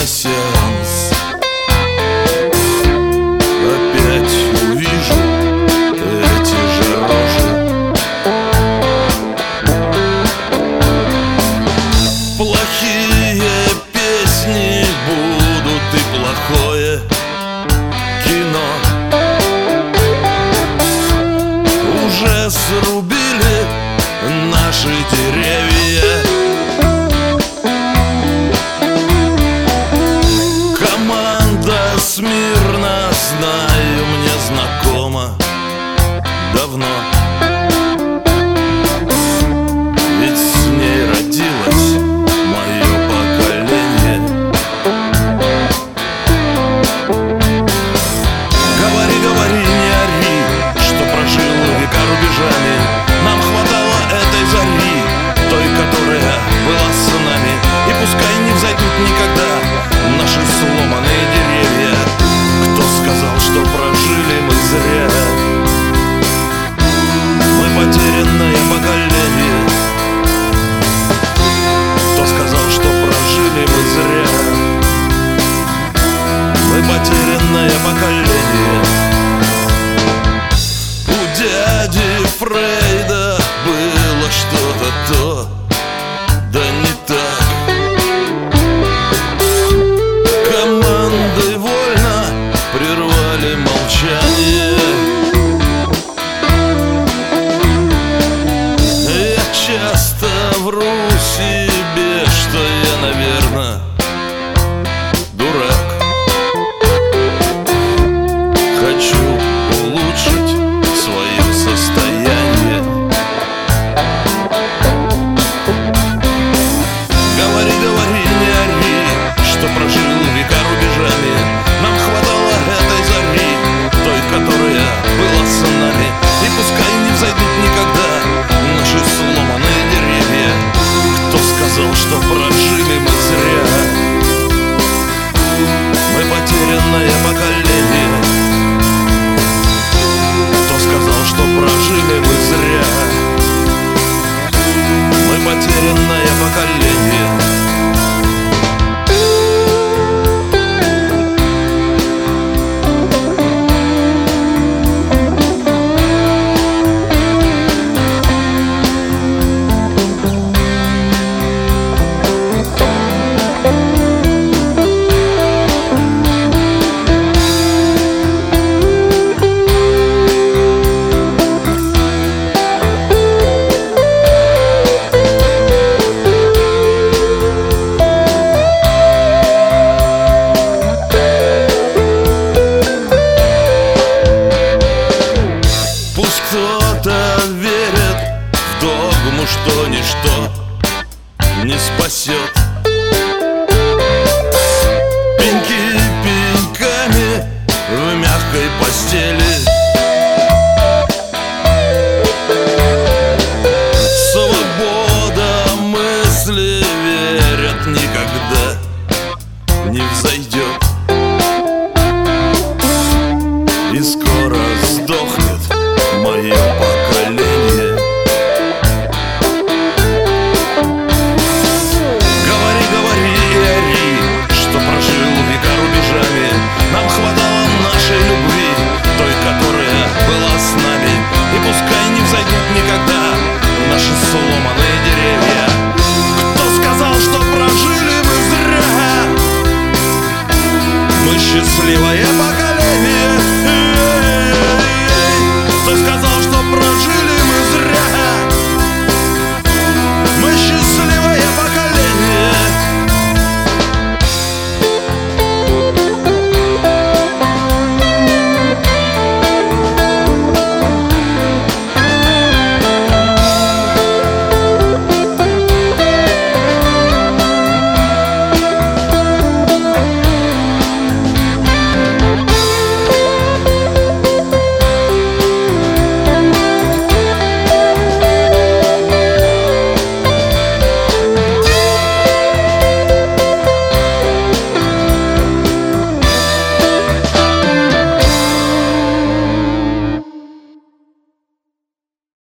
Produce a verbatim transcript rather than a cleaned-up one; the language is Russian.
на сеанс. Опять увижу эти же рожи. Плохие песни будут и плохое кино. Уже срубили наши деревья. Команда смирно, знаю, мне знакома давно. Ведь с ней родилось мое поколение. Говори, говори, не ори, что прожил века рубежами. Нам хватало этой зари, той, которая была с нами. И пускай не взойдут никогда наши сломанные деревья. Кто сказал, что прожили мы зря? Мы потерянное поколение. Кто сказал, что прожили мы зря? Мы потерянное поколение. У дяди Фрейда было что-то то, да не так. Командой вольно прервали молчание. Я часто вру себе, что я, наверное, дурак. Хочу улучшить свое состояние. Говори, говори, не ори, что прожил века рубежами. Нам хватало этой зари, той, которая была с нами. И пускай не взойдут никогда наши сломанные деревья. Кто сказал, что прожили мы зря? Мы потерянное поколение. Кто сказал, что прожили мы зря? Мы потерянное поколение. Кто-то верит в догму, что ничто не спасет. Пеньки пеньками в мягкой постели. Свобода мысли, верят, никогда не взойдет. И скоро сдохнет мое поколение. Говори, говори и ори, что прожил века рубежами. Нам хватало нашей любви, той, которая была с нами. И пускай не взойдут никогда наши сломанные деревья. Кто сказал, что прожили мы зря? Мы счастливое поколение.